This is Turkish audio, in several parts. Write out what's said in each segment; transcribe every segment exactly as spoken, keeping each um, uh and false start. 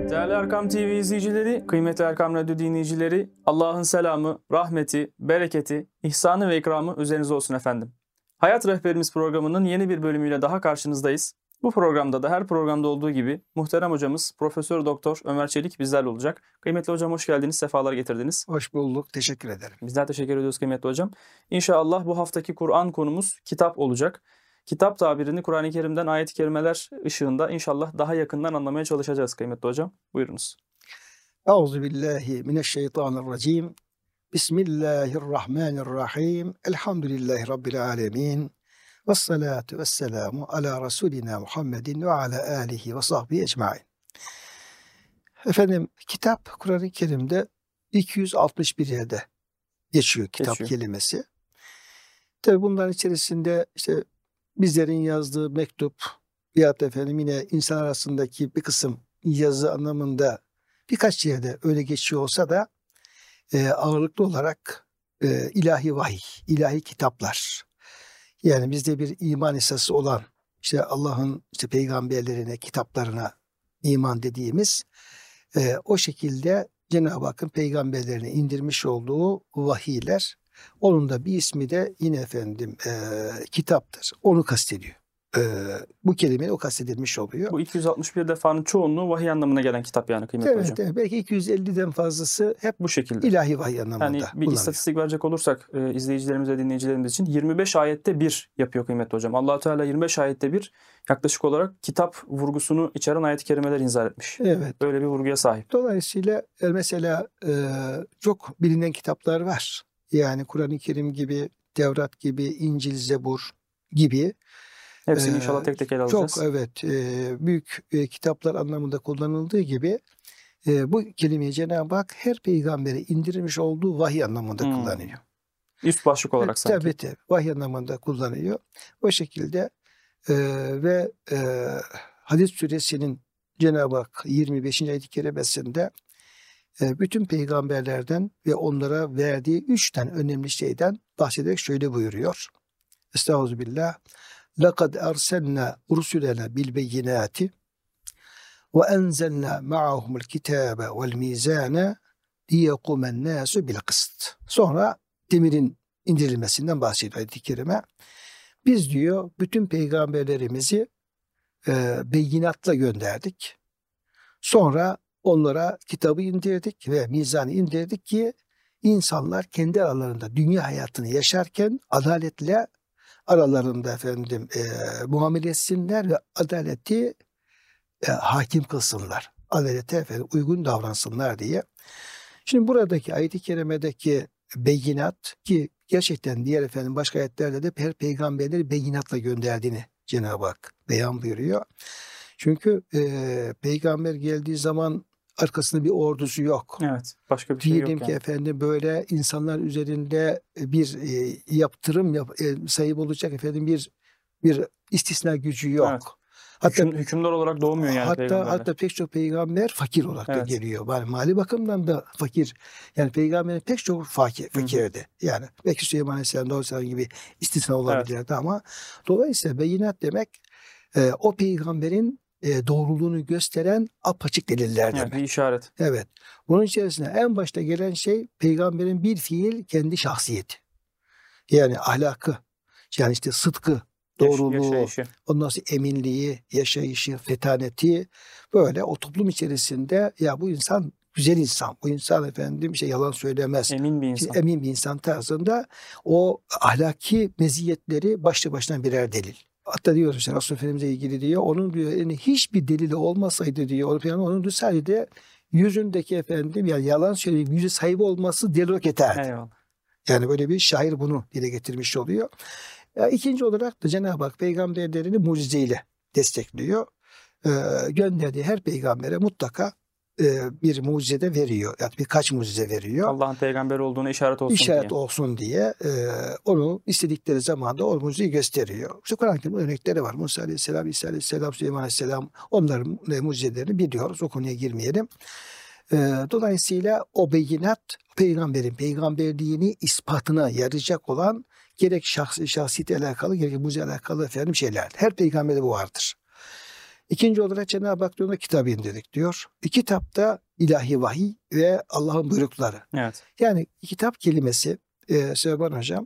Değerli Erkam T V izleyicileri, kıymetli Erkam Radyo dinleyicileri, Allah'ın selamı, rahmeti, bereketi, ihsanı ve ikramı üzerinize olsun efendim. Hayat Rehberimiz programının yeni bir bölümüyle daha karşınızdayız. Bu programda da her programda olduğu gibi muhterem hocamız Profesör Doktor Ömer Çelik bizlerle olacak. Kıymetli hocam hoş geldiniz, sefalar getirdiniz. Hoş bulduk, teşekkür ederim. Bizler teşekkür ediyoruz kıymetli hocam. İnşallah bu haftaki Kur'an konumuz kitap olacak. Kitap tabirini Kur'an-ı Kerim'den ayet-i kerimeler ışığında inşallah daha yakından anlamaya çalışacağız kıymetli hocam. Buyurunuz. Euzubillahimineşşeytanirracim. Bismillahirrahmanirrahim. Elhamdülillahi Rabbil alemin. Vessalatu vesselamu ala Resulina Muhammedin ve ala alihi ve sahbihi ecmain. Efendim, kitap Kur'an-ı Kerim'de iki yüz altmış bir yerde geçiyor kitap geçiyor. kelimesi. Tabi bunların içerisinde işte bizlerin yazdığı mektup veyahut efendim yine insan arasındaki bir kısım yazı anlamında birkaç yerde öyle geçiyor olsa da e, ağırlıklı olarak e, ilahi vahiy, ilahi kitaplar. Yani bizde bir iman esası olan işte Allah'ın işte peygamberlerine, kitaplarına iman dediğimiz e, o şekilde Cenab-ı Hakk'ın peygamberlerine indirmiş olduğu vahiyler. Onun da bir ismi de yine efendim e, kitaptır. Onu kastediyor. E, bu kelimeyle o kastedilmiş oluyor. Bu iki yüz altmış bir defanın çoğunluğu vahiy anlamına gelen kitap yani kıymetli evet, hocam. Evet, belki iki yüz elliden fazlası hep bu şekilde. İlahi vahiy anlamında. Yani bir kullanıyor. istatistik verecek olursak e, izleyicilerimiz ve dinleyicilerimiz için yirmi beş ayette bir yapıyor kıymetli hocam. Allah-u Teala yirmi beş ayette bir yaklaşık olarak kitap vurgusunu içeren ayet-i kerimeler inzal etmiş. Evet. Böyle bir vurguya sahip. Dolayısıyla mesela e, çok bilinen kitaplar var. Yani Kur'an-ı Kerim gibi, Tevrat gibi, İncil, Zebur gibi. Hepsini ee, inşallah tek tek ele alacağız. Çok evet e, büyük e, kitaplar anlamında kullanıldığı gibi e, bu kelimeyi Cenab-ı Hak her peygambere indirilmiş olduğu vahiy anlamında hmm. kullanıyor. Üst başlık olarak evet, sanki. Tabii tabii vahiy anlamında kullanıyor. O şekilde e, ve e, Hadid suresinin Cenab-ı Hak yirmi beşinci ayet-i kerimesinde e, bütün peygamberlerden ve onlara verdiği üç tane önemli şeyden bahsederek şöyle buyuruyor. Estağfirullah. لَقَدْ أَرْسَلْنَا رُسُلَنَا بِالْبَيِّنَاتِ وَاَنْزَلْنَا مَعَهُمُ الْكِتَابَ وَالْمِيزَانَ لِيَقُومَ النَّاسُ بِالْقِسْطِ. Sonra demirin indirilmesinden bahsediyor ayet-i kerime. Biz diyor bütün peygamberlerimizi e, beyinatla gönderdik. Sonra onlara kitabı indirdik ve mizanı indirdik ki insanlar kendi aralarında dünya hayatını yaşarken adaletle aralarında efendim e, muamele etsinler ve adaleti e, hakim kılsınlar. Adalete efendim uygun davransınlar diye. Şimdi buradaki ayet-i kerimedeki beyinat ki gerçekten diğer efendim başka ayetlerde de her peygamberleri beyinatla gönderdiğini Cenab-ı Hak beyan buyuruyor. Çünkü e, peygamber geldiği zaman arkasında bir ordusu yok. Evet. Başka bir şey yok. Diyelim ki yani. efendim böyle insanlar üzerinde bir e, yaptırım yap, e, sahip olacak efendim bir bir istisna gücü yok. Evet. Hatta Hüküm, hükümdar olarak doğmuyor yani hatta, peygamberler. Hatta pek çok peygamber fakir olarak evet. da geliyor. Yani mali bakımdan da fakir. Yani peygamberin pek çok fakir, fakirdi. Hı hı. Yani belki Süleyman Aleyhisselam, Davud Aleyhisselam gibi istisna olabilirdi evet. ama dolayısıyla beyinat demek e, o peygamberin e, doğruluğunu gösteren apaçık deliller demek. Evet, bir işaret. Evet. Bunun içerisinde en başta gelen şey peygamberin bir fiil kendi şahsiyeti. Yani ahlakı, yani işte sıdkı, doğruluğu, yaşayışı. Ondan sonra eminliği, yaşayışı, fetaneti böyle o toplum içerisinde ya bu insan güzel insan, bu insan efendim şey yalan söylemez. Emin bir insan. Emin bir insan tarzında o ahlaki meziyetleri başlı başına birer delil. Hatta diyor işte Resul Efendimiz'e ilgili diyor. Onun diyor yani hiçbir delili olmasaydı diyor. Onun, onun sadece yüzündeki efendim yani yalan söyleyip yüzü sahibi olması delil yeterdi. Eyvallah. Yani böyle bir şair bunu dile getirmiş oluyor. Ya, ikinci olarak da Cenab-ı Hak peygamberlerini mucizeyle destekliyor. Ee, gönderdiği her peygambere mutlaka e, bir mucize de veriyor. Yani birkaç mucize veriyor. Allah'ın peygamber olduğuna işaret olsun işaret diye. İşaret olsun diye e, onu istedikleri zamanda o mucizeyi gösteriyor. İşte Kur'an-ı örnekleri var. Musa Aleyhisselam, İsa Aleyhisselam, Süleyman Aleyhisselam onların mucizelerini biliyoruz. O konuya girmeyelim. E, dolayısıyla o beyinat peygamberin peygamberliğini ispatına yarayacak olan gerek şahsi, şahsiyete alakalı gerek mucize alakalı efendim şeyler. Her peygamberde bu vardır. İkinci olarak Cenab-ı Hak diyor, kitabı indirdik diyor. E, kitap da ilahi vahiy ve Allah'ın buyrukları. Evet. Yani kitap kelimesi e, Süleyman Hocam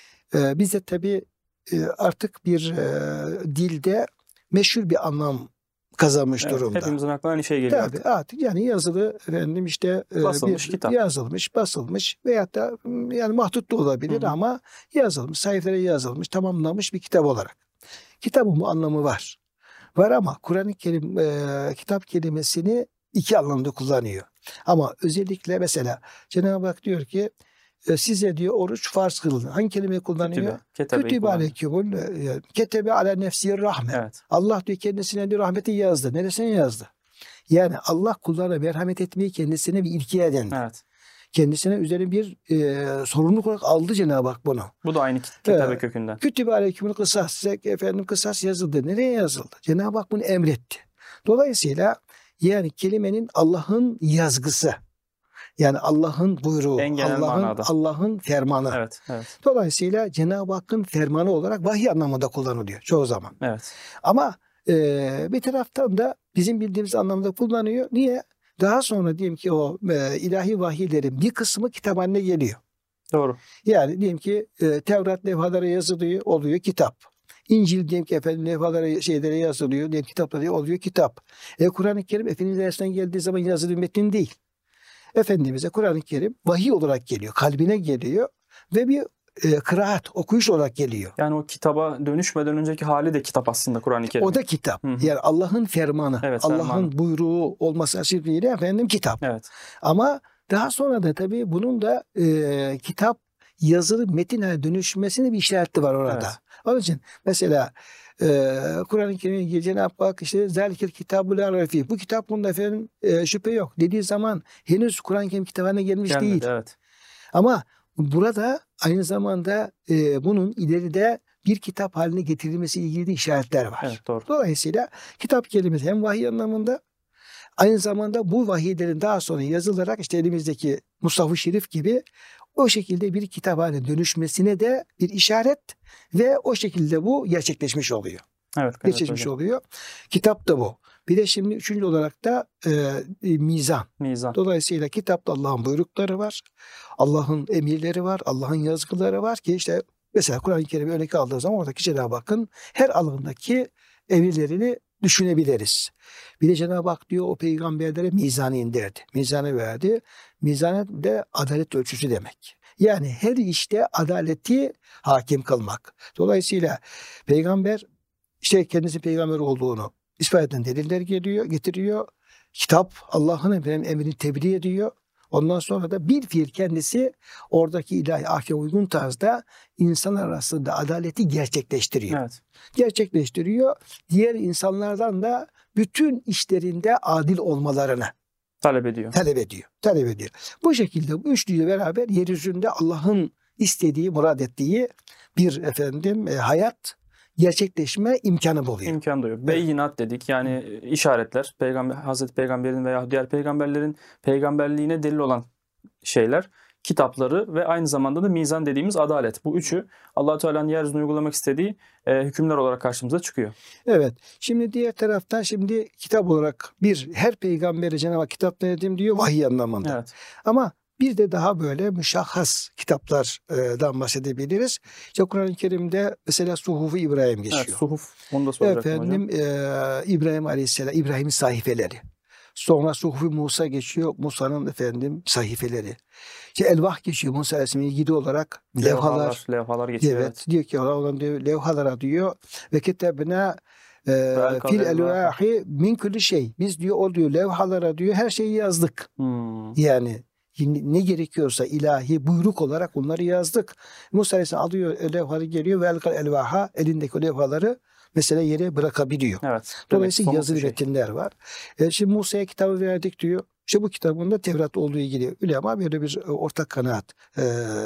e, bize tabii e, artık bir e, dilde meşhur bir anlam kazanmış Evet, durumda. hepimizin aklına aynı şey geliyor Tabii artık. artık yani yazılı efendim işte e, Basılmış bir, kitap. yazılmış, basılmış veyahut da m, yani mahdut da olabilir Hı hı. ama yazılmış, sayfalara yazılmış, tamamlanmış bir kitap olarak. Kitabın bu anlamı var. Var ama Kur'an-ı Kerim e, kitap kelimesini iki anlamda kullanıyor. Ama özellikle mesela Cenab-ı Hak diyor ki e, size diyor oruç farz kılın. Hangi kelimeyi kullanıyor? Kütübe, ketebeyi Kütübe kullanıyor. aleykümül e, ketebe ala nefsi rahme. Evet. Allah diyor kendisine diyor rahmeti yazdı. Neresine yazdı? Yani Allah kullarına merhamet etmeyi kendisine bir ilke edindi. Evet. Kendisine üzerine bir e, sorumluluk olarak aldı Cenab-ı Hak bunu. Bu da aynı kit- kitabe Evet. kökünden. Kütübe aleykümül kısas. Size efendim kısas yazıldı. Nereye yazıldı? Cenab-ı Hak bunu emretti. Dolayısıyla yani kelimenin Allah'ın yazgısı. Yani Allah'ın buyruğu. En genel Allah'ın manada. Allah'ın fermanı. Evet. Evet. Dolayısıyla Cenab-ı Hakk'ın fermanı olarak vahiy anlamında kullanılıyor çoğu zaman. Evet. Ama e, bir taraftan da bizim bildiğimiz anlamda kullanıyor. Niye? Daha sonra diyelim ki o e, ilahi vahiylerin bir kısmı kitap haline geliyor. Doğru. Yani diyelim ki e, Tevrat levhalara yazılıyor, oluyor kitap. İncil diyelim ki efendim levhalara şeylere yazılıyor, diyelim kitaplara oluyor kitap. E, Kur'an-ı Kerim Efendimiz Aleyhisselam geldiği zaman yazılı bir metin değil. Efendimiz'e Kur'an-ı Kerim vahiy olarak geliyor, kalbine geliyor ve bir e, kıraat, okuyuş olarak geliyor. Yani o kitaba dönüşmeden önceki hali de kitap aslında Kur'an-ı Kerim. O da kitap. Hı hı. Yani Allah'ın fermanı, Evet, Allah'ın fermanı. buyruğu olması hasebiyle efendim kitap. Evet. Ama daha sonra da tabii bunun da e, kitap yazılı metin haline dönüşmesine bir işareti var orada. Evet. Onun için mesela e, Kur'an-ı Kerim'in Cenab-ı Hak işte zelikil kitabul arafi. Bu kitap bunda efendim e, şüphe yok dediği zaman henüz Kur'an-ı Kerim kitabına gelmiş Gelmedi, değil. evet. Ama burada aynı zamanda e, bunun ileride bir kitap haline getirilmesi ilgili de işaretler var. Evet, doğru. Dolayısıyla kitap kelimesi hem vahiy anlamında aynı zamanda bu vahiylerin daha sonra yazılarak işte elimizdeki Mushaf-ı Şerif gibi o şekilde bir kitap haline dönüşmesine de bir işaret ve o şekilde bu gerçekleşmiş oluyor. Evet, evet Gerçekleşmiş hocam. oluyor. Kitap da bu. Bir de şimdi üçüncü olarak da e, e, mizan. Mizan. Dolayısıyla kitapta Allah'ın buyrukları var. Allah'ın emirleri var. Allah'ın yazgıları var ki işte mesela Kur'an-ı Kerim'i örnek aldığı zaman oradaki Cenab-ı Hakk'ın her alandaki emirlerini düşünebiliriz. Bir de Cenab-ı Hak diyor o peygamberlere mizanı indirdi. Mizanı verdi. Mizanı da adalet ölçüsü demek. Yani her işte adaleti hakim kılmak. Dolayısıyla peygamber işte kendisi peygamber olduğunu ispat eden deliller geliyor, getiriyor. Kitap Allah'ın emrini tebliğ ediyor. Ondan sonra da bir fiil kendisi oradaki ilahi ahkama uygun tarzda insanlar arasında adaleti gerçekleştiriyor. Evet. Gerçekleştiriyor. Diğer insanlardan da bütün işlerinde adil olmalarını Talep ediyor. talep ediyor. Talep ediyor. Bu şekilde bu üçlüyle beraber yeryüzünde Allah'ın istediği, murad ettiği bir efendim e, hayat gerçekleşme imkanı buluyor. İmkan da yok. Beyinat dedik. Yani işaretler. Peygamber, Hazreti Peygamber'in veya diğer peygamberlerin peygamberliğine delil olan şeyler. Kitapları ve aynı zamanda da mizan dediğimiz adalet. Bu üçü Allah-u Teala'nın yeryüzünde uygulamak istediği e, hükümler olarak karşımıza çıkıyor. Evet. Şimdi diğer taraftan şimdi kitap olarak bir her peygambere Cenab-ı Hak kitap verdim diyor vahiy anlamında. Evet. Ama bir de daha böyle müşahhas kitaplardan bahsedebiliriz. İşte Kur'an-ı Kerim'de mesela Suhuf-u İbrahim geçiyor. Evet, suhuf. Onu da soracaktım Efendim hocam. e, İbrahim Aleyhisselam, İbrahim'in sahifeleri. Sonra Suhuf-u Musa geçiyor. Musa'nın efendim sahifeleri. İşte Elvah geçiyor. Musa Aleyhisselam'ın ilgili olarak levhalar. Levhalar, levhalar geçiyor. Evet, Evet. diyor ki olan diyor levhalara diyor ve kitebine e, Belkal fil elvahi. elvahi min kulli şey. Biz diyor o diyor levhalara diyor her şeyi yazdık. Hmm. Yani ne gerekiyorsa ilahi buyruk olarak onları yazdık. Musa Aleyhisselam alıyor levhaları geliyor ve elkal elvaha elindeki levhaları mesela yere bırakabiliyor. Evet. Dolayısıyla Demek, yazılı bir şey. metinler var. E, şimdi Musa'ya kitabı verdik diyor. İşte bu kitabında Tevrat olduğu ilgili ulema böyle bir e, ortak kanaat e,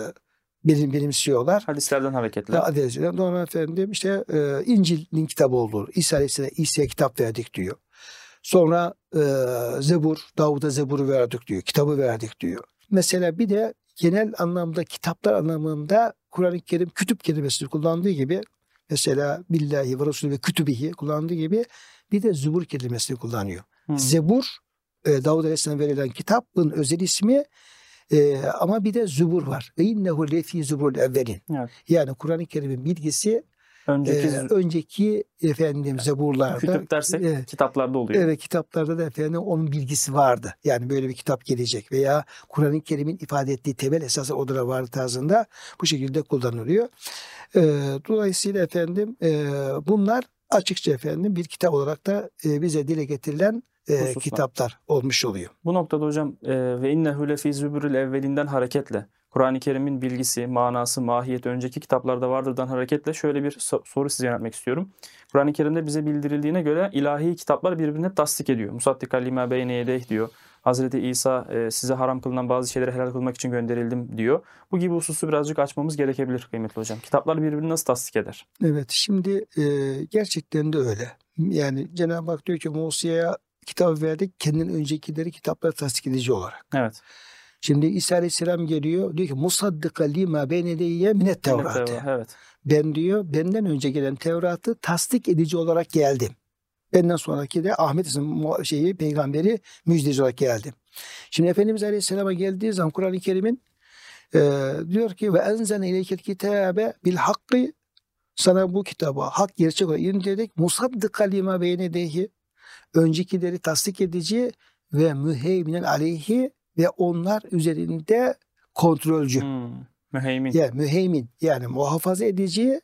benim, benimsiyorlar. Hadislerden hareketle. Adresine sonra efendim işte e, İncil'in kitabı olur. İsa Aleyhisselam İsa'ya kitap verdik diyor. Sonra e, Zebur, Davud'a Zebur'u verdik diyor. Kitabı verdik diyor. Mesela bir de genel anlamda kitaplar anlamında Kur'an-ı Kerim kütüp kelimesini kullandığı gibi mesela billahi ve Resulü ve kütübihi kullandığı gibi bir de zubur kelimesini kullanıyor. Hmm. Zebur e, Davud Aleyhisselam verilen kitabın özel ismi e, ama bir de zubur var. Ve innehu lefî zuburul evvelin. Evet. Yani Kur'an-ı Kerim'in bilgisi Önceki e, önceki efendim zeburlarda, kütüp dersek e, kitaplarda oluyor. evet kitaplarda da efendim onun bilgisi vardı. Yani böyle bir kitap gelecek veya Kur'an-ı Kerim'in ifade ettiği temel esası odura vardı tarzında bu şekilde kullanılıyor. E, dolayısıyla efendim e, bunlar açıkça efendim bir kitap olarak da e, bize dile getirilen e, kitaplar olmuş oluyor. Bu noktada hocam e, ve innehu lefî zübürül evvelinden hareketle Kur'an-ı Kerim'in bilgisi, manası, mahiyeti önceki kitaplarda vardırdan hareketle şöyle bir so- soru size yöneltmek istiyorum. Kur'an-ı Kerim'de bize bildirildiğine göre ilahi kitaplar birbirini tasdik ediyor. Musaddikan lima beyne yedeyh diyor. Hazreti İsa e, size haram kılınan bazı şeyleri helal kılmak için gönderildim diyor. Bu gibi hususu birazcık açmamız gerekebilir kıymetli hocam. Kitaplar birbirini nasıl tasdik eder? Evet, şimdi e, gerçekten de öyle. Yani Cenab-ı Hak diyor ki Musa'ya kitap verdik, kendinden öncekileri kitapları tasdik edici olarak. Evet. Şimdi İsa Aleyhisselam geliyor, diyor ki musaddika lima beyne yedeyye minet Tevrat'ı. Evet. Ben diyor, benden önce gelen Tevrat'ı tasdik edici olarak geldim. Benden sonraki de Ahmet isimli şeyi, peygamberi müjdeci olarak geldim. Şimdi Efendimiz Aleyhisselam'a geldiği zaman Kur'an-ı Kerim'in e, diyor ki ve enzene ileykel kitabe bil hakkı, sana bu kitabı hak gerçek olarak indirdik. Musaddika lima beyne yedeyhi, öncekileri tasdik edici ve müheyminen aleyhi, ve onlar üzerinde kontrolcü. Hmm, müheymin. Yani müheymin, yani muhafaza edici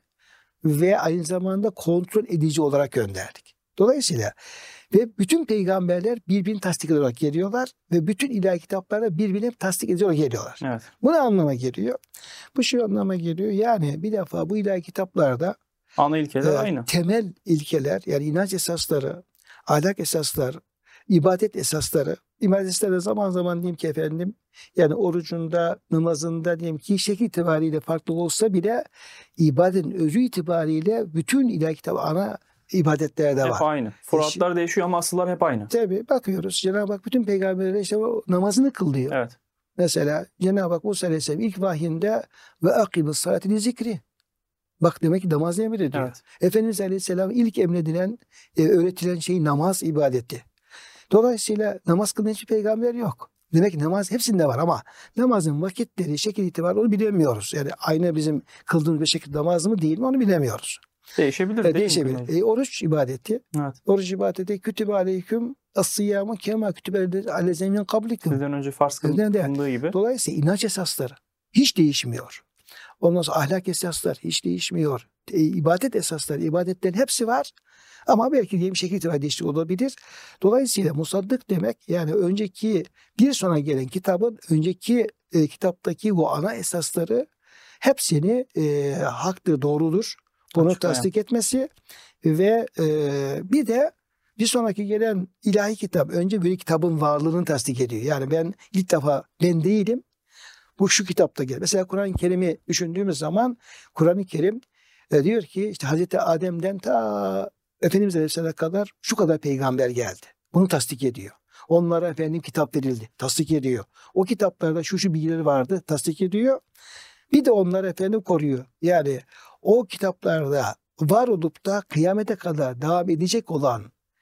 ve aynı zamanda kontrol edici olarak gönderdik. Dolayısıyla ve bütün peygamberler birbirini tasdik olarak geliyorlar ve bütün ilahi kitaplarda birbirini tasdik edici olarak geliyorlar. Evet. Bu ne anlama geliyor? Bu şu anlama geliyor. Yani bir defa bu ilahi kitaplarda ana ilkeler e, aynı. temel ilkeler, yani inanç esasları, ahlak esasları, ibadet esasları, ibadet esasları zaman zaman diyeyim ki efendim, yani orucunda, namazında diyeyim ki şekil itibariyle farklı olsa bile ibadetin özü itibariyle bütün ilahi kitap ana ibadetlerde hep var. Hep aynı. Furuatlar değişiyor ama asıllar hep aynı. Tabii bakıyoruz. Cenab-ı Hak bütün peygamberlere işte o namazını kıl diyor. Evet. Mesela Cenab-ı Hak Musa Aleyhisselam ilk vahyinde ve akimus salati li zikri. Bak demek ki namaz emrediyor. Evet. Efendimiz Aleyhisselam ilk emredilen, e, öğretilen şey namaz ibadeti. Dolayısıyla namaz kılan hiçbir peygamber yok. Demek ki namaz hepsinde var ama namazın vakitleri, şekil itibariyle onu bilemiyoruz. Yani aynı bizim kıldığımız bir şekilde namaz mı değil mi onu bilemiyoruz. Değişebilir E, değil değişebilir. mi? E, oruç ibadeti. Evet. Oruç ibadeti kütübe aleyküm as-siyamu kema kütübe alezeminen kablikum. Sizden önce farz kılındığı gibi. Dolayısıyla inanç esasları hiç değişmiyor. Ondan sonra ahlak esasları hiç değişmiyor. E, ibadet esasları, ibadetlerin hepsi var. Ama belki diyelim şekil itibariyle değişiklik olabilir. Dolayısıyla musaddık demek, yani önceki bir sonra gelen kitabın önceki e, kitaptaki bu ana esasları hepsini e, haktır, doğrudur. Bunu Açıklayan. tasdik etmesi ve e, bir de bir sonraki gelen ilahi kitap önce bir kitabın varlığını tasdik ediyor. Yani ben ilk defa ben değilim. Bu şu kitapta gel. Mesela Kur'an-ı Kerim'i düşündüğümüz zaman Kur'an-ı Kerim e, diyor ki işte Hazreti Adem'den ta Efendimiz Aleyhisselam'a kadar şu kadar peygamber geldi. Bunu tasdik ediyor. Onlara efendim kitap verildi. Tasdik ediyor. O kitaplarda şu şu bilgileri vardı. Tasdik ediyor. Bir de onları efendim koruyor. Yani o kitaplarda var olup da kıyamete kadar devam edecek olan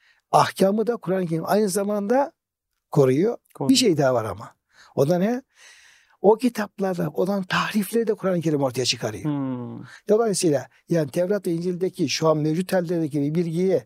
ahkamı da Kur'an-ı Kerim aynı zamanda koruyor. Koruyor. Bir şey daha var ama. O da ne? O kitaplarda olan tahrifleri de Kur'an-ı Kerim ortaya çıkarıyor. Hmm. Dolayısıyla yani Tevrat ve İncil'deki şu an mevcut hallerdeki bir bilgiyi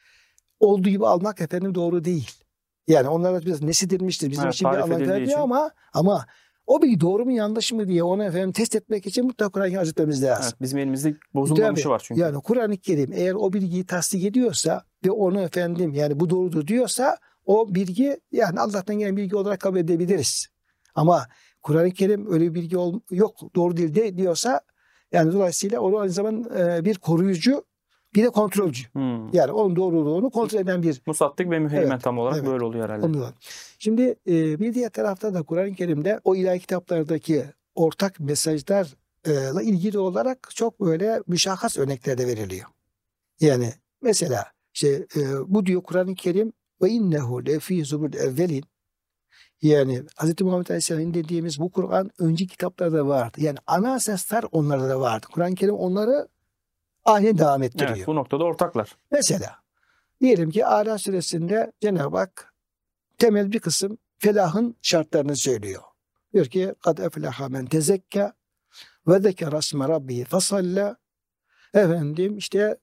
olduğu gibi almak efendim doğru değil. Yani onlara biraz nesedilmiştir. Bizim Evet, için bir anlam vermiyor ama ama o bilgi doğru mu yanlış mı diye onu efendim test etmek için mutlaka Kur'an-ı Kerim hazırlamamız lazım. Evet, bizim elimizde bozulmamışı Tabii, var çünkü. Yani Kur'an-ı Kerim eğer o bilgiyi tasdik ediyorsa ve onu efendim yani bu doğrudur diyorsa o bilgi yani Allah'tan gelen bilgi olarak kabul edebiliriz. Ama Kur'an-ı Kerim öyle bir bilgi ol, yok doğru değil de diyorsa yani dolayısıyla onu aynı zamanda e, bir koruyucu bir de kontrolcü. Hmm. Yani onun doğruluğunu kontrol eden bir musaddık ve müheymen evet, tam olarak evet. böyle oluyor herhalde. Oluyor. Şimdi e, bir diğer tarafta da Kur'an-ı Kerim'de o ilahi kitaplardaki ortak mesajlarla ilgili olarak çok böyle müşahhas örnekler de veriliyor. Yani mesela işte e, bu diyor Kur'an-ı Kerim ve innehu lefî zuburil evvelin. Yani Hz. Muhammed Aleyhisselam'ın dediğimiz bu Kur'an önceki kitaplarda vardı. Yani ana esaslar onlarda da vardı. Kur'an-ı Kerim onları aynen devam ettiriyor. Evet, bu noktada ortaklar. Mesela diyelim ki Ala suresinde Cenab-ı Hak temel bir kısım felahın şartlarını söylüyor. Diyor ki kad eflaha men tezekke ve zekere isme rabbihi fesalla. Efendim işte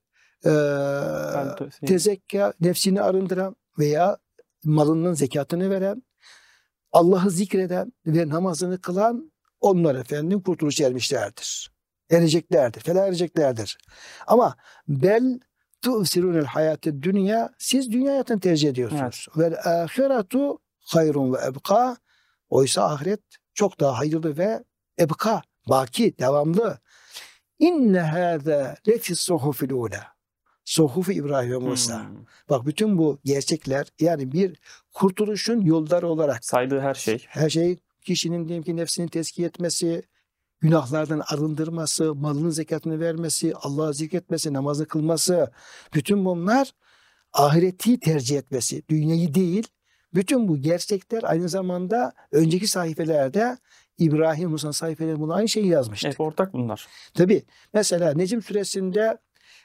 e, tezekke nefsini arındıran veya malının zekatını veren, Allah'ı zikreden ve namazını kılan onlar efendim kurtuluş ermişlerdir. Ereceklerdir. Felah ereceklerdir. Ama bel tu'sirunel hayatı dünya, siz dünya hayatını tercih ediyorsunuz. Vel ahiretu hayrun ve ebqa. Oysa ahiret çok daha hayırlı ve ebqa, baki, devamlı. İnne hâzâ lefis suhufil ûlâ. Suhuf-i İbrahim ve Musa. Hmm. Bak bütün bu gerçekler yani bir kurtuluşun yolları olarak saydığı her şey. Her şey kişinin diyelim ki nefsini tezkiye etmesi, günahlardan arındırması, malının zekatını vermesi, Allah'ı zikretmesi, namazı kılması, bütün bunlar ahireti tercih etmesi, dünyayı değil. Bütün bu gerçekler aynı zamanda önceki sayfelerde İbrahim Musa'nın sayfelerinde bunu aynı şeyi yazmıştı. Hep ortak bunlar. Tabii. Mesela Necm suresinde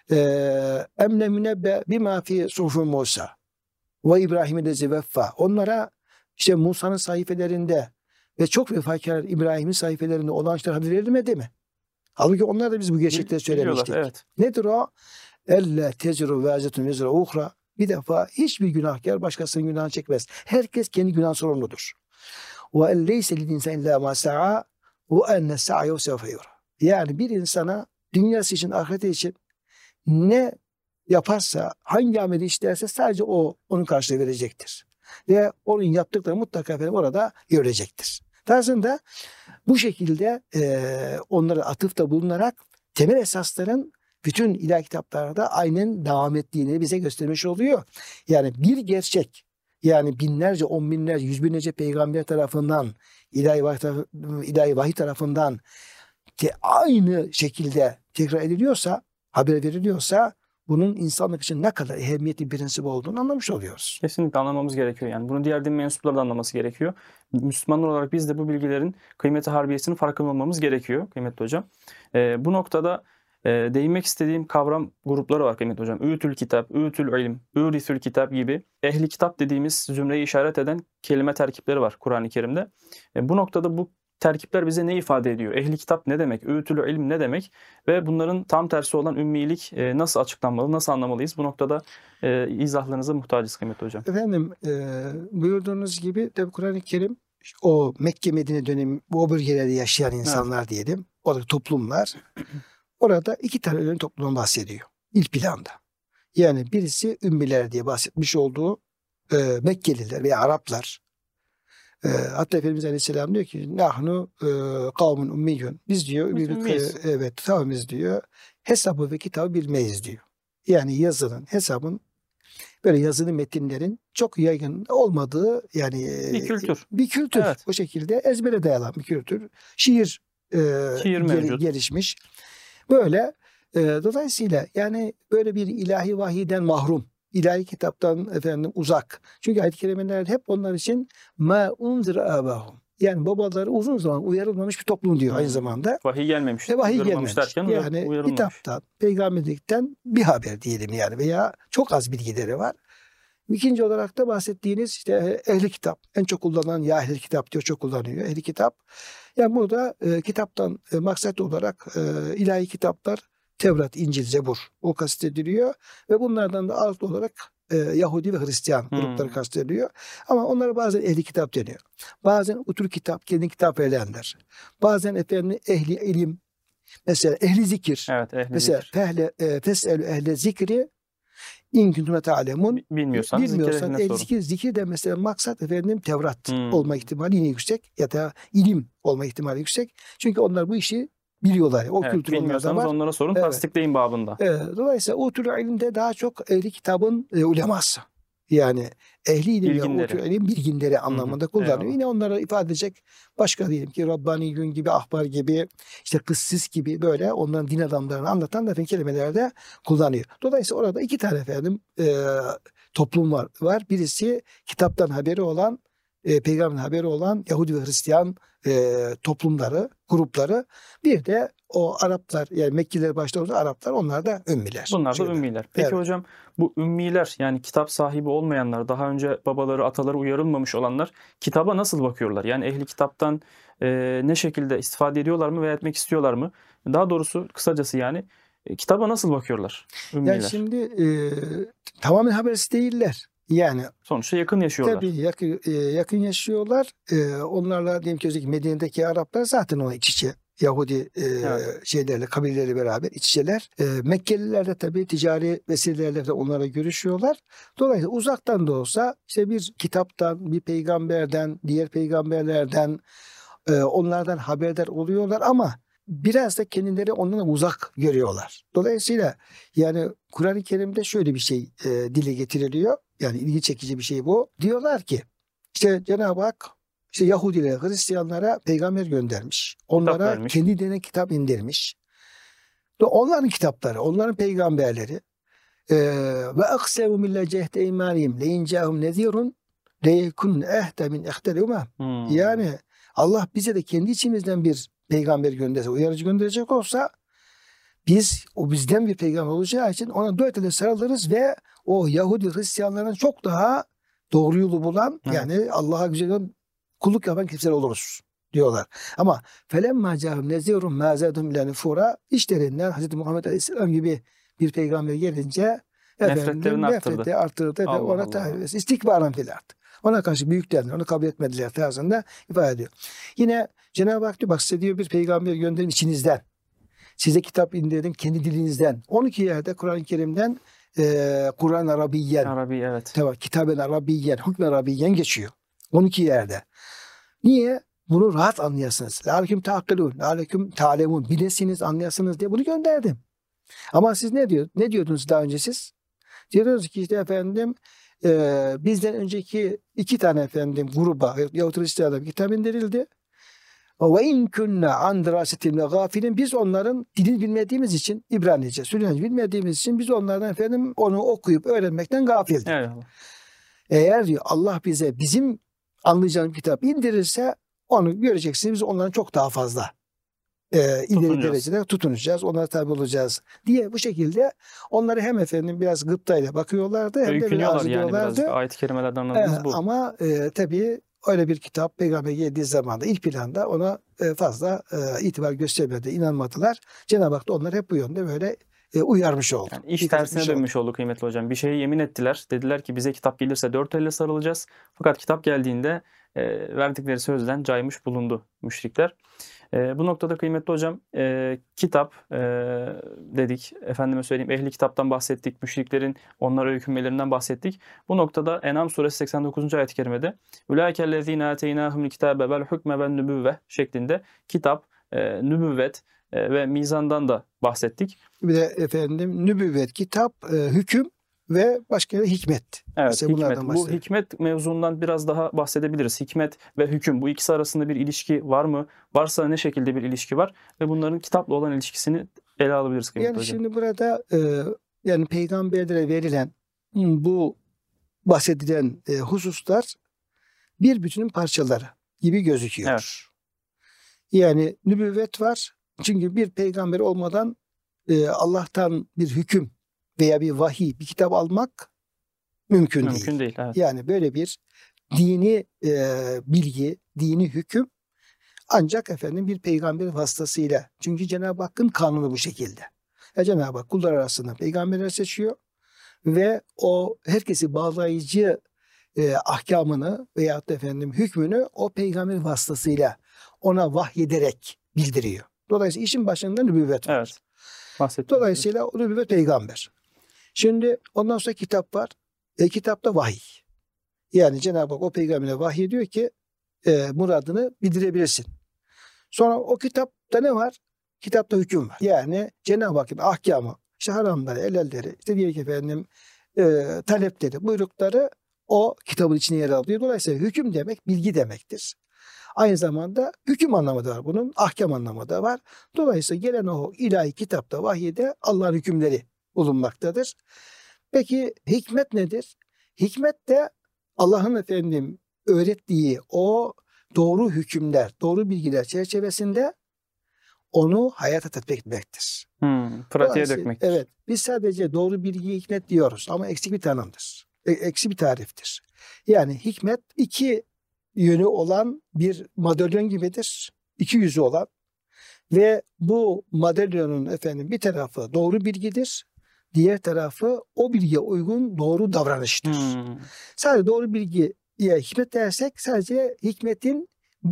emne münebbe bima fi suhuf Musa ve İbrahim'e lezi veffa. Onlara işte Musa'nın sayfelerinde ve çok vefakar İbrahim'in sayfelerinde olan şeyler haber verilmedi mi? Halbuki onlar da biz bu gerçekleri söylemiştik. Evet. Nedir o? Elle tezru vazetun vezra uhra. Bir defa hiçbir günahkar başkasının günahını çekmez. Herkes kendi günah sorumludur. Ve elleyse lil insan illa ma sa'a ve enne sa'yu sevfe yura. Yani bir insana dünyası için, ahireti için ne yaparsa, hangi ameli işlerse sadece o onun karşılığı verecektir. Ve onun yaptıkları mutlaka efendim orada görecektir. Tarzında bu şekilde e, onlara atıfta bulunarak temel esasların bütün ilahi kitaplarda aynen devam ettiğini bize göstermiş oluyor. Yani bir gerçek, yani binlerce, on binlerce, yüz binlerce peygamber tarafından, ilahi vahiy, ilahi vahiy tarafından ki aynı şekilde tekrar ediliyorsa, haber veriliyorsa bunun insanlık için ne kadar ehemmiyetli bir prensip olduğunu anlamış oluyoruz. Kesinlikle anlamamız gerekiyor yani. Bunu diğer din mensupları da anlaması gerekiyor. Müslümanlar olarak biz de bu bilgilerin kıymeti harbiyesinin farkında olmamız gerekiyor kıymetli hocam. Ee, bu noktada e, değinmek istediğim kavram grupları var kıymetli hocam. Ü'tül kitap, ü'tül ilim, ü'risül kitap gibi ehli kitap dediğimiz zümreyi işaret eden kelime terkipleri var Kur'an-ı Kerim'de. E, bu noktada bu terkipler bize ne ifade ediyor? Ehli kitap ne demek? Öğütülü ilim ne demek? Ve bunların tam tersi olan ümmilik e, nasıl açıklanmalı? Nasıl anlamalıyız? Bu noktada e, izahlarınıza muhtacız kıymetli hocam. Efendim e, buyurduğunuz gibi tabi Kur'an-ı Kerim o Mekke Medine dönemi bu bölgelerde yaşayan insanlar evet. diyelim. Orada toplumlar. Orada iki tane önemli toplumdan bahsediyor. İlk planda. Yani birisi ümmiler diye bahsetmiş olduğu e, Mekkeliler veya Araplar. E, hatta Efendimiz Aleyhisselam diyor ki nahnu e, kavmun ummiyyun. Biz diyor bir, e, evet kavmiz diyor. Hesabı ve kitabı bilmeyiz diyor. Yani yazının, hesabın böyle yazılı metinlerin çok yaygın olmadığı yani bir kültür. Bir kültür. Evet. O şekilde ezbere dayalan bir kültür. Şiir, e, Şiir gel, gelişmiş. Böyle e, dolayısıyla yani böyle bir ilahi vahiyden mahrum. İlahi kitaptan efendim uzak. Çünkü ayet-i kerimelerde hep onlar için ma unzir abahum. Yani babaları uzun zaman uyarılmamış bir toplum diyor hmm. aynı zamanda. Vahiy gelmemiş. E, vahiy gelmemiş. Derken yani kitaptan, peygamberlikten bir haber diyelim yani veya çok az bilgileri var. İkinci olarak da bahsettiğiniz işte ehli kitap. En çok kullanılan ya ehli kitap diyor, çok kullanıyor ehli kitap. Yani burada e, kitaptan e, maksat olarak e, ilahi kitaplar Tevrat, İncil, Zebur o kastediliyor ve bunlardan da ağırlıklı olarak e, Yahudi ve Hristiyan grupları hmm. kastediliyor. Ama onlara bazen ehli kitap deniyor. Bazen utul kitap, kendi kitap erenler. Bazen efendim ehli ilim, mesela ehli zikir. Evet, ehli mesela zikir. Fehle, e, fes'elü ehle zikri in kuntum ta'lemun. Bilmiyorsan, Bilmiyorsan ehli zikir, zikir de mesela maksat efendim Tevrat hmm. olma ihtimali yine yüksek ya da ilim olma ihtimali yüksek. Çünkü onlar bu işi biliyorlar. O evet, kültür onlarda var. Onlara sorun, evet. tasdikleyin babında. Evet, dolayısıyla utul ilimde daha çok ehli kitabın e, uleması. Yani ehli ilim ve utul ilim bilginleri anlamında Hı-hı. kullanıyor. Eyvallah. Yine onlara ifade edecek başka diyelim ki Rabbaniyun gibi, ahbar gibi, işte kıssis gibi böyle onların din adamlarını anlatan da kelimelerde kullanıyor. Dolayısıyla orada iki tane efendim e, toplum var. var. Birisi kitaptan haberi olan e, peygamberin haberi olan Yahudi ve Hristiyan e, toplumları, grupları, bir de o Araplar, yani Mekkeliler başta olsa Araplar, onlar da ümmiler. Bunlar da Şöyle. ümmiler. Peki Evet. hocam, bu ümmiler, yani kitap sahibi olmayanlar, daha önce babaları, ataları uyarılmamış olanlar kitaba nasıl bakıyorlar? Yani ehli kitaptan e, ne şekilde istifade ediyorlar mı veya etmek istiyorlar mı? Daha doğrusu kısacası yani e, kitaba nasıl bakıyorlar ümmiler? Yani şimdi e, tamamen habersiz değiller. Yani Sonuçta yakın yaşıyorlar. tabii yakın, e, yakın yaşıyorlar. E, onlarla diyelim ki özellikle Medine'deki Araplar zaten o iç içe. Yahudi e, Evet. şeylerle, kabileleri beraber iç içeler. E, Mekkeliler de tabii ticari vesilelerle de onlara görüşüyorlar. Dolayısıyla uzaktan da olsa işte bir kitaptan, bir peygamberden, diğer peygamberlerden, e, onlardan haberdar oluyorlar ama biraz da kendileri ondan uzak görüyorlar. Dolayısıyla yani Kur'an-ı Kerim'de şöyle bir şey e, dile getiriliyor. Yani ilgi çekici bir şey bu. Diyorlar ki işte Cenab-ı Hak işte Yahudilere, Hristiyanlara peygamber göndermiş. Onlara vermiş. kendi dine kitap indirmiş. Ve onların kitapları, onların peygamberleri e, ve aksevu mille cehde imaniyim le incahum nezirun le yekun ehde min ehtel umam. Hmm. Yani Allah bize de kendi içimizden bir peygamber gönderse, uyarıcı gönderecek olsa biz, o bizden bir peygamber olacağı için ona dört elle sarılırız ve o Yahudi Hristiyanların çok daha doğru yolu bulan, Evet. yani Allah'a güzel kulluk yapan kimseler oluruz diyorlar. Ama felemma ca'hum nezirun ma zadhum ila nufura, işlerinden Hz. Muhammed Aleyhisselam gibi bir peygamber gelince Nefretlerini efendim arttırdı. nefreti arttırdı ve Allah ona Allah. tabi istikbaran fil ard. Ona karşı büyüklerden onu kabul etmediler tarzında ifade ediyor. Yine Cenab-ı Hak diyor, bak size diyor bir peygamber gönderin içinizden. Size kitap indirdim kendi dilinizden. on iki yerde Kur'an-ı Kerim'den e, Kur'an Arabiyyen, Arabi, evet. tabi kitaben Arabiyyen, hükmen Arabiyyen geçiyor. on iki yerde. Niye? Bunu rahat anlayasınız. Lâleküm ta'akilûn, lâleküm ta'lemûn. Bilesiniz, anlayasınız diye bunu gönderdim. Ama siz ne diyor? Ne diyordunuz daha önce siz? Diyoruz ki işte efendim e, bizden önceki iki tane efendim gruba Yahudi Hristiyanlara bir kitap indirildi. Ve in kunna an dirasetin ve gafilin, biz onların dilini bilmediğimiz için, İbranice, Süryanice bilmediğimiz için biz onlardan efendim onu okuyup öğrenmekten gafildik. Evet. Eğer diyor Allah bize bizim anlayacağımız kitap indirirse onu göreceksiniz, biz onların çok daha fazla e, ileri Tutunacağız. derecede tutunacağız, onlara tabi olacağız diye bu şekilde onları hem efendim biraz gıptayla bakıyorlardı hem de böyle Öykünüyorlar arz yani ediyorlardı. birazcık. Ayet-i kerimelerden anladığımız E, bu. ama e, tabii öyle bir kitap peygamber geldiği zaman da ilk planda ona e, fazla e, itibar göstermedi, inanmadılar. Cenab-ı Hak da onları hep bu yönde böyle e, uyarmış oldu. Yani iş İkaz tersine etmiş oldu. dönmüş oldu kıymetli hocam. Bir şeye yemin ettiler. Dediler ki bize kitap gelirse dört elle sarılacağız. Fakat kitap geldiğinde e, verdikleri sözden caymış bulundu müşrikler. E, bu noktada kıymetli hocam e, kitap e, dedik. Efendime söyleyeyim, ehli kitaptan bahsettik. Müşriklerin onlara hükümlerinden bahsettik. Bu noktada En'am suresi seksen dokuzuncu ayet-i kerimede "Ulaikellezine ateynahumul kitabe vel hukme ven nübüvve" şeklinde kitap, e, nübüvvet e, ve mizandan da bahsettik. Bir de efendim nübüvvet, kitap, e, hüküm ve başka bir hikmet. Evet, Mesela hikmet. bunlardan Bu bahsedelim. hikmet mevzundan biraz daha bahsedebiliriz. Hikmet ve hüküm, bu ikisi arasında bir ilişki var mı? Varsa ne şekilde bir ilişki var? Ve bunların kitapla olan ilişkisini ele alabiliriz kıymetli Yani hocam. şimdi burada e, yani peygamberlere verilen bu bahsedilen e, hususlar bir bütünün parçaları gibi gözüküyor. Evet. Yani nübüvvet var. Çünkü bir peygamber olmadan e, Allah'tan bir hüküm veya bir vahiy, bir kitap almak mümkün, Mümkün değil. değil. Evet. Yani böyle bir dini e, bilgi, dini hüküm ancak efendim bir peygamber vasıtasıyla. Çünkü Cenab-ı Hakk'ın kanunu bu şekilde. Ya Cenab-ı Hak kullar arasında peygamberler seçiyor ve o herkesi bağlayıcı e, ahkamını veyahut da efendim hükmünü o peygamber vasıtasıyla ona vahyederek bildiriyor. Dolayısıyla işin başında nübüvvet var. Evet. Bahsettim. Dolayısıyla o nübüvvet peygamber. Şimdi ondan sonra kitap var. E, kitapta vahiy. Yani Cenab-ı Hak o peygambere vahiy diyor ki e, muradını bildirebilirsin. Sonra o kitapta ne var? Kitapta hüküm var. Yani Cenab-ı Hakk'ın ahkamı, işte haramları, helalleri, işte diyor ki efendim e, talepleri, buyrukları o kitabın içine yer alıyor. Dolayısıyla hüküm demek bilgi demektir. Aynı zamanda hüküm anlamı da var bunun, ahkam anlamı da var. Dolayısıyla gelen o ilahi kitapta, vahiyde Allah'ın hükümleri bulunmaktadır. Peki hikmet nedir? Hikmet de Allah'ın efendim öğrettiği o doğru hükümler, doğru bilgiler çerçevesinde onu hayata tatbik etmektir. Hmm, pratiğe dökmektir. Evet, biz sadece doğru bilgi hikmet diyoruz ama eksik bir tanımdır. E, eksik bir tariftir. Yani hikmet iki yönü olan bir madalyon gibidir. İki yüzü olan ve bu madalyonun efendim bir tarafı doğru bilgidir. Diğer tarafı o bilgiye uygun doğru davranıştır. Hmm. Sadece doğru bilgiye hikmet dersek sadece hikmetin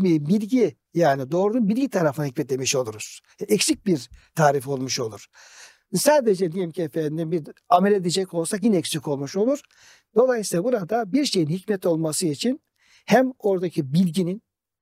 bilgi yani doğru bilgi tarafına hikmet demiş oluruz. Eksik bir tarif olmuş olur. Sadece diyelim ki efendim bir amel edecek olsak yine eksik olmuş olur. Dolayısıyla burada bir şeyin hikmet olması için hem oradaki bilginin,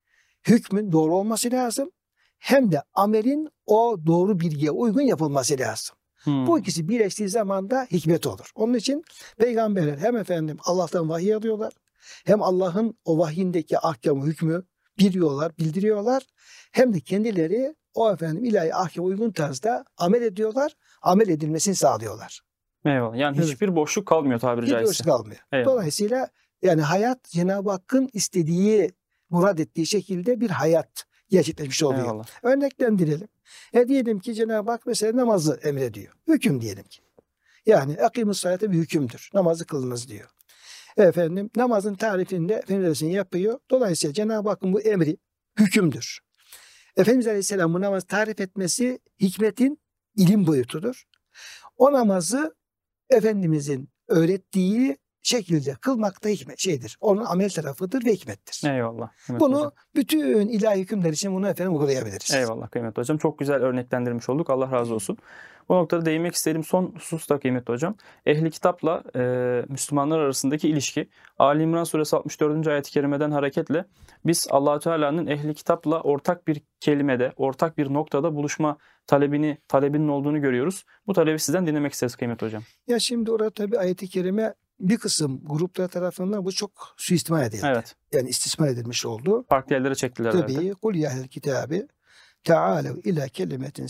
hükmün doğru olması lazım hem de amelin o doğru bilgiye uygun yapılması lazım. Hmm. Bu ikisi birleştiği zaman da hikmet olur. Onun için peygamberler hem efendim Allah'tan vahiy alıyorlar hem Allah'ın o vahyindeki ahkamı, hükmü biliyorlar, bildiriyorlar. Hem de kendileri o efendim ilahi ahkama uygun tarzda amel ediyorlar, amel edilmesini sağlıyorlar. Eyvallah. Yani evet. hiçbir boşluk kalmıyor tabiri Hiçbir caizse. boşluk kalmıyor. Eyvallah. Dolayısıyla yani hayat Cenab-ı Hakk'ın istediği, murad ettiği şekilde bir hayat gerçekleşmiş oluyor. Eyvallah. Örneklendirelim. E diyelim ki Cenab-ı Hak mesela namazı emrediyor. Hüküm diyelim ki. Yani akimus salate bir hükümdür. Namazı kılınız diyor. Efendim namazın tarifinde Efendimiz yapıyor. Dolayısıyla Cenab-ı Hakk'ın bu emri hükümdür. Efendimiz Aleyhisselam bu namazı tarif etmesi hikmetin ilim boyutudur. O namazı Efendimizin öğrettiği şekilde kılmak da hikmet şeydir. Onun amel tarafıdır ve hikmettir. Eyvallah. Bunu hocam. bütün ilahi hükümler için bunu efendim uygulayabiliriz. Eyvallah kıymetli hocam. Çok güzel örneklendirmiş olduk. Allah razı olsun. Bu noktada değinmek istediğim son husus da kıymetli hocam. Ehli kitapla e, Müslümanlar arasındaki ilişki. Ali İmran suresi altmış dördüncü ayet-i kerimeden hareketle biz Allah-u Teala'nın ehli kitapla ortak bir kelimede, ortak bir noktada buluşma talebini, talebinin olduğunu görüyoruz. Bu talebi sizden dinlemek isteriz kıymetli hocam. Ya şimdi orada tabii ayet-i kerime bir kısım gruplar tarafından bu çok suistimal edildi. Evet. Yani istismar edilmiş oldu. Farklı yerlere çektiler. Tabii. Kul ya ehl kitabı Teâlev ila kelimetin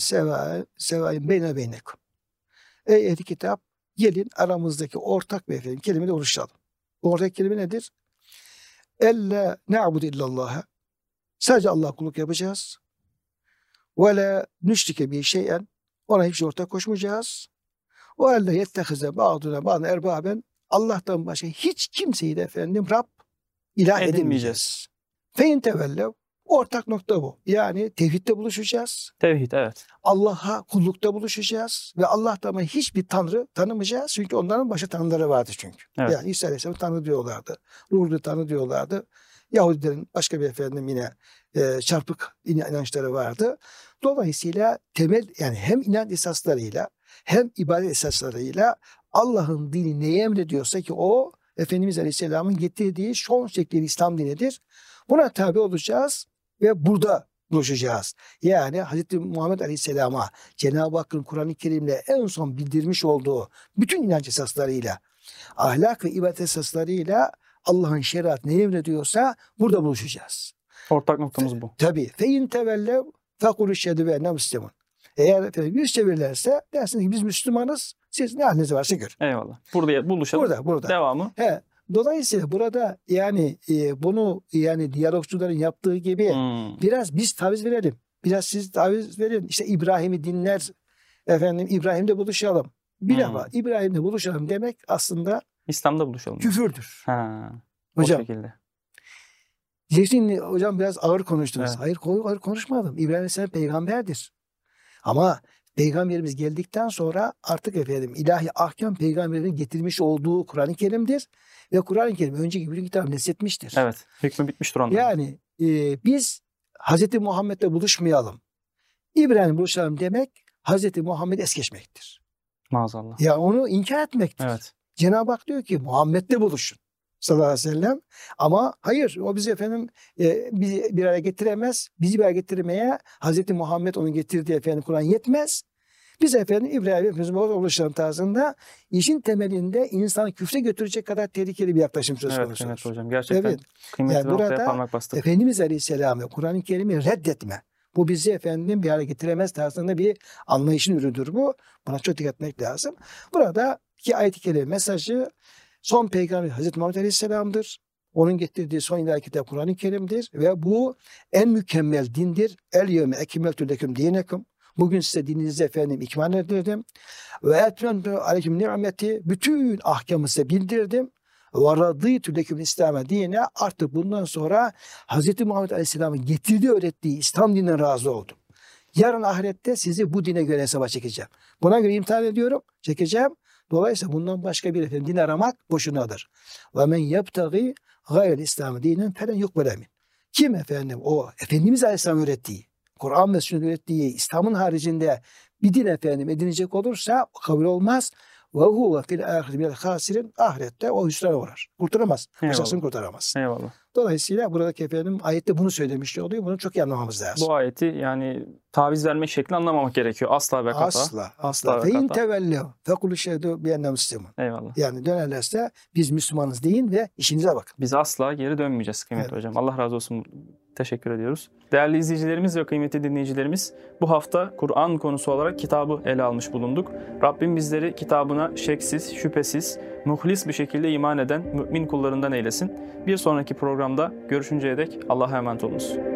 sevâin beyne beynekum. Ey ehli kitap gelin aramızdaki ortak bir efendim kelimeyle oluşturalım. Bu ortak kelime nedir? Elle na'budu illallâhe. Sadece Allah kulluk yapacağız. Ve la nüşrike bir şeyen. Ona hiçbir şey ortak koşmayacağız. Ve elle yettehize ba'duna ba'dına erbaben. Allah'tan başka hiç kimseyi de efendim Rab ilah edemeyeceğiz. Fein tevellev. Ortak nokta bu. Yani tevhidde buluşacağız. Tevhid, evet. Allah'a kullukta buluşacağız ve Allah'tan hiçbir tanrı tanımayacağız. Çünkü onların başka tanrıları vardı çünkü. Evet. Yani İsa Aleyhisselam'ı tanrı diyorlardı. Ruhlu tanrı diyorlardı. Yahudilerin başka bir efendim yine e, çarpık inançları vardı. Dolayısıyla temel yani hem inanç esaslarıyla hem ibadet esaslarıyla Allah'ın dini neyi emrediyorsa ki o Efendimiz Aleyhisselam'ın getirdiği son şekli İslam dinidir. Buna tabi olacağız ve burada buluşacağız. Yani Hz. Muhammed Aleyhisselam'a Cenab-ı Hakk'ın Kur'an-ı Kerim'le en son bildirmiş olduğu bütün inanç esaslarıyla, ahlak ve ibadet esaslarıyla Allah'ın şeriatı ne emrediyorsa burada buluşacağız. Ortak noktamız bu. Tabii. Fein tevellev fekul şehedü ve enne müslüman. Eğer efendim yüz çevirirlerse dersiniz ki biz Müslümanız. Siz ne haliniz varsa görün. Eyvallah. Burada buluşalım. Burada, burada. Devamı. He. Dolayısıyla burada yani e, bunu yani diyalogçuların yaptığı gibi hmm. biraz biz taviz verelim. Biraz siz taviz verin. İşte İbrahim'i dinler. Efendim İbrahim'de buluşalım. Bir hmm. ama İbrahim'de buluşalım demek aslında İslam'da buluşalım. Küfürdür. Ha. Hocam. O şekilde. Diyeceksin hocam biraz ağır konuştunuz. Evet. Hayır ağır konuşmadım. İbrahim Aleyhisselam peygamberdir. Ama Peygamberimiz geldikten sonra artık efendim ilahi ahkam peygamberin getirmiş olduğu Kur'an-ı Kerim'dir. Ve Kur'an-ı Kerim önceki bütün kitabı nesletmiştir. Evet. Hükmü bitmiştir ondan. Yani e, biz Hz. Muhammed'le buluşmayalım. İbrahim'le buluşalım demek Hz. Muhammed es geçmektir. Maazallah. Ya onu inkar etmektir. Evet. Cenab-ı Hak diyor ki Muhammed'le buluşun. Sallallahu aleyhi ve sellem. Ama hayır o bizi efendim e, bizi bir araya getiremez. Bizi bir araya getirmeye Hz. Muhammed onu getirdiği efendim Kur'an yetmez. Biz efendim İbrahim Efendimiz'e ulaşalım tarzında işin temelinde insanı küfre götürecek kadar tehlikeli bir yaklaşım söz evet, konusudur. Evet hocam gerçekten evet. kıymetli yani bir noktaya burada parmak bastık. Efendimiz Aleyhisselam'ı Kur'an-ı Kerim'i reddetme. Bu bizi efendim bir araya getiremez tarzında bir anlayışın ürünüdür bu. Buna çok dikkat etmek lazım. Burada iki ayet-i kerime mesajı son peygamber Hazreti Muhammed Aleyhisselam'dır. Onun getirdiği son ilahi kitap Kur'an-ı Kerim'dir ve bu en mükemmel dindir. El yevme ekmeltü leküm dinekum. Bugün size dininizi efendim ikmal ettirdim. Ve etmentu aleyküm nimeti. Bütün ahkamı size bildirdim. Ve radîtü leküm İslam'a dine. Artık bundan sonra Hz. Muhammed Aleyhisselam'ın getirdiği öğrettiği İslam dinine razı oldum. Yarın ahirette sizi bu dine göre hesaba çekeceğim. Buna göre imtihan ediyorum, çekeceğim. Dolayısıyla bundan başka bir efendim din aramak boşunadır. Ve men yebtagi gayrel İslam'ı dinen felen yukbele min. Kim efendim o Efendimiz Aleyhisselam öğrettiği, Kur'an ve sünnet öğrettiği İslam'ın haricinde bir din efendim edinecek olursa kabul olmaz. Ve huve fil ahireti minel hasirin. Ahirette o hüsrana uğrar. Kurtaramaz. Başkasını kurtaramaz. Eyvallah. Dolayısıyla buradaki efendim ayette bunu söylemiş oluyor. Bunu çok iyi anlamamız lazım. Bu ayeti yani taviz vermek şeklinde anlamamak gerekiyor. Asla ve kata. Asla. Asla Asla. ve Fe in kata. tevellev fekul şehdu bi enne Müslüman. Eyvallah. Yani dönerlerse biz Müslümanız deyin ve işinize bakın. Biz asla geri dönmeyeceğiz kıymetli Evet. hocam. Allah razı olsun. Teşekkür ediyoruz. Değerli izleyicilerimiz ve kıymetli dinleyicilerimiz, bu hafta Kur'an konusu olarak kitabı ele almış bulunduk. Rabbim bizleri kitabına şeksiz, şüphesiz, muhlis bir şekilde iman eden mümin kullarından eylesin. Bir sonraki programda görüşünceye dek Allah'a emanet olunuz.